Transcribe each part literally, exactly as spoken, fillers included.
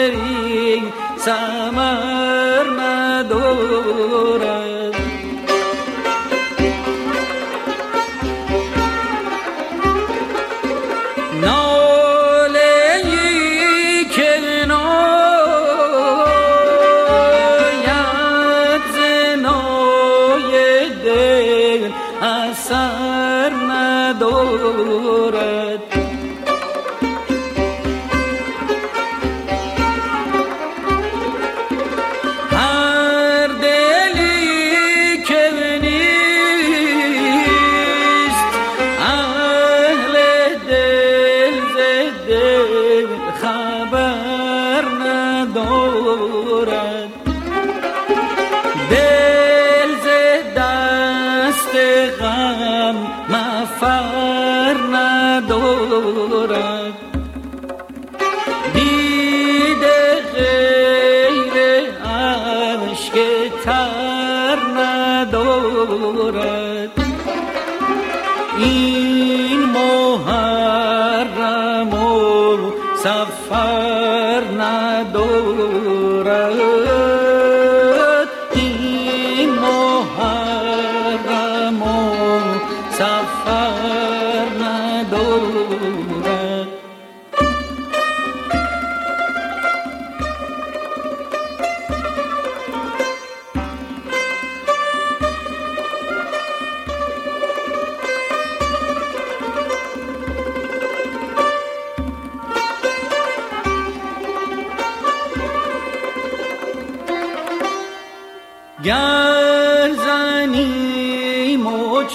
دری ثمر ندارد. ناله‌ای که ناید ز نای دل اثر ندارد. هر دلی که نیست اهل دل ز دل خبر ندارد. دل ز دست غم مفر ندارد. دیده غیر اشک تر ندارد. این محرم و سفر ندارد. این محرم و سفر ندارد. گر زنیم و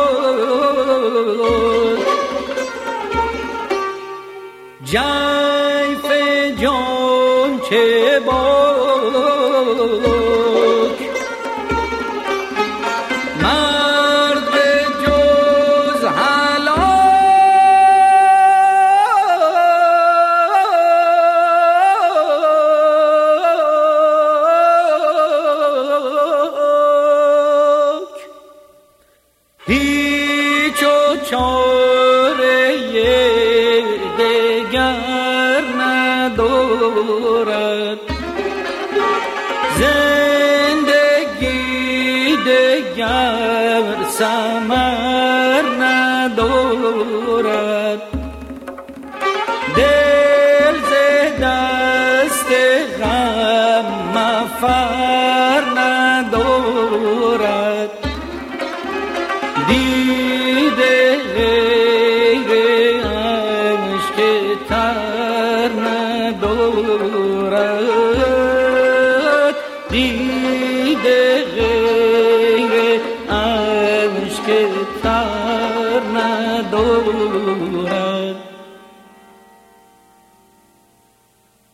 چاد جیف جان چه باک، مرد جز هلاک هیچ و چاره دگر ندارد. زندگی دگر ثمر ندارد. دل ز دست غم مفر ندارد. دیده غیر اشک تر ندارد. دیده غیر اشک تر ندارد.